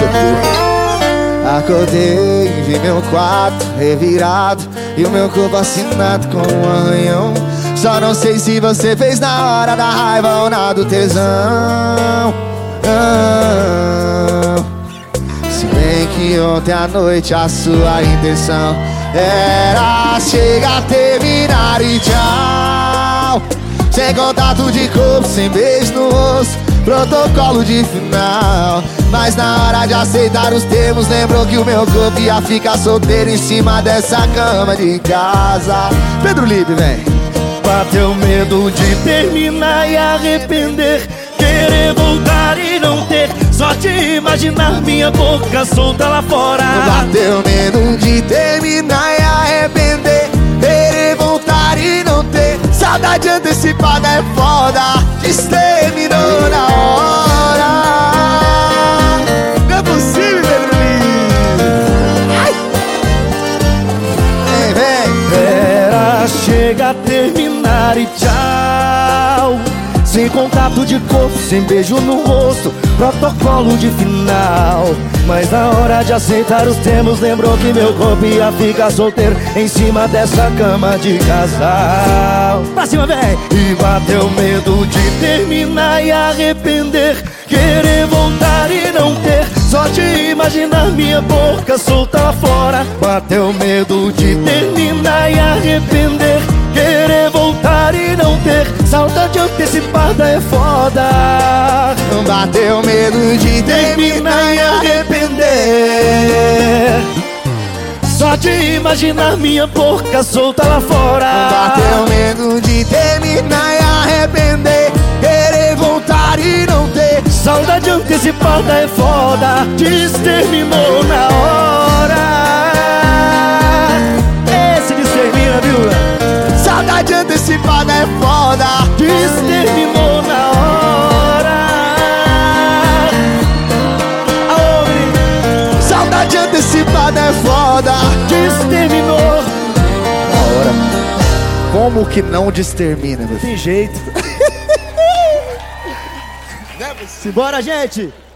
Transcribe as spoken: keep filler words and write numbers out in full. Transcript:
Acordei e vi meu quarto revirado e o meu corpo assinado com um arranhão. Só não sei se você fez na hora da raiva ou na do tesão. ah, Se bem que ontem à noite a sua intenção era chegar, terminar e tchau. Sem contato de corpo, sem beijo no rosto, protocolo de final. Mas na hora de aceitar os termos, lembrou que o meu corpo ia ficar solteiro em cima dessa cama de casa. Pedro Libre, vem. Bateu medo de terminar e arrepender, querer voltar e não ter, só te imaginar minha boca solta lá fora. Bateu medo de terminar e arrepender, querer voltar e não ter, saudade antecipada é foda, exterminou na hora. Não é possível, Pedro Libre. Vem, vem. Era chega a terminar e tchau. Sem contato de corpo, sem beijo no rosto, protocolo de final. Mas na hora de aceitar os termos, lembrou que meu corpo ia ficar solteiro em cima dessa cama de casal. Pra cima, vem! E bateu medo de terminar e arrepender, querer voltar e não ter, só te imaginar minha boca solta lá fora. Bateu medo de terminar e arrepender, querer voltar e não ter, saudade antecipada é foda. Bateu medo de terminar e arrepender, só de imaginar minha boca solta lá fora. Bateu medo de terminar e arrepender, querer voltar e não ter, saudade antecipada é foda, desterminou na hora. Esse destermina, viu? Saudade antecipada é foda, desterminou na hora. Aonde? Saudade antecipada é foda, desterminou na hora. Como que não destermina, meu filho? Tem jeito. Simbora, gente!